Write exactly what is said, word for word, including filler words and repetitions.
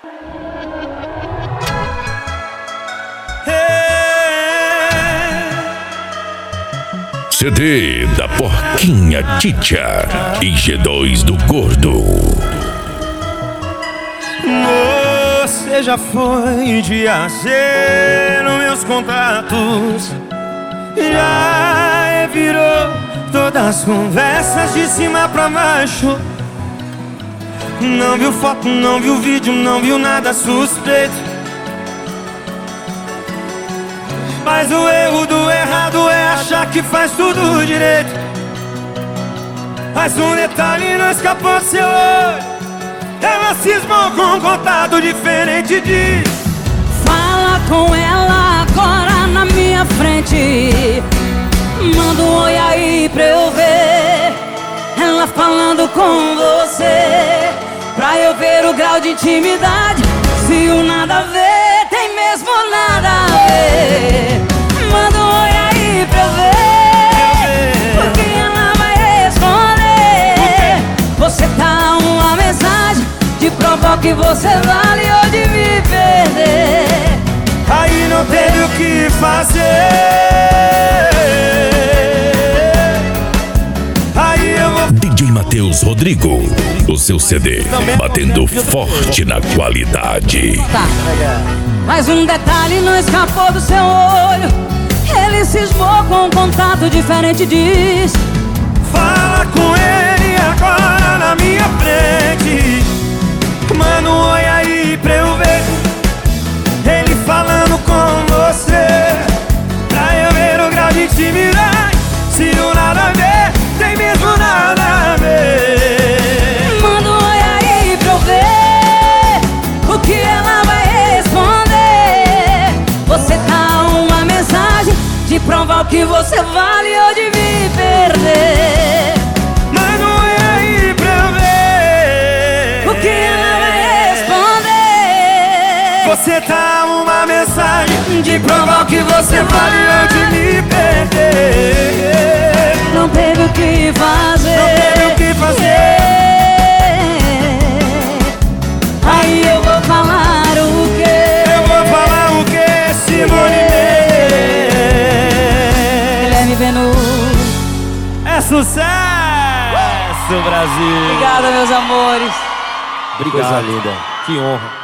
C D da Porquinha Titia e G dois do Gordo. Você já foi de A C nos meus contatos, já virou todas as conversas de cima pra baixo. Não viu foto, não viu vídeo, não viu nada suspeito. Mas o erro do errado é achar que faz tudo direito. Mas um detalhe não escapou do seu olho, ela cismou com um contato diferente de... Fala com ela agora na minha frente, manda um oi aí pra eu ver ela falando com você, pra eu ver o grau de intimidade. Se o nada a ver tem mesmo nada a ver, manda um oi aí pra eu ver, porque ela vai responder. Você tá uma mensagem de provar que você vale ou de me perder. Aí não teve o que fazer, aí eu vou... D J Matheus Rodrigo, o seu C D batendo forte na qualidade. Tá. Mas um detalhe não escapou do seu olho, ele cismou com um contato diferente, diz. Fala com ele agora na minha frente, manda um oi aí pra eu ver ele falando com você, pra eu ver o grau de intimidade. Se o nada a ver tem mesmo nada a ver, manda um oi aí pra eu ver o que ela vai responder. Você tá uma mensagem de provar o que você vale ou de me perder. manda um oi aí pra eu ver O que ela vai responder. Você tá uma mensagem de provar o que você vale ou de me perder. Não teve o que fazer, Não teve o que fazer. Aí eu vou falar o quê? Eu vou falar o que, Simone Mendes? Guilherme Venuto. É sucesso, Brasil. Obrigado, meus amores. Obrigado. Coisa linda. Que honra.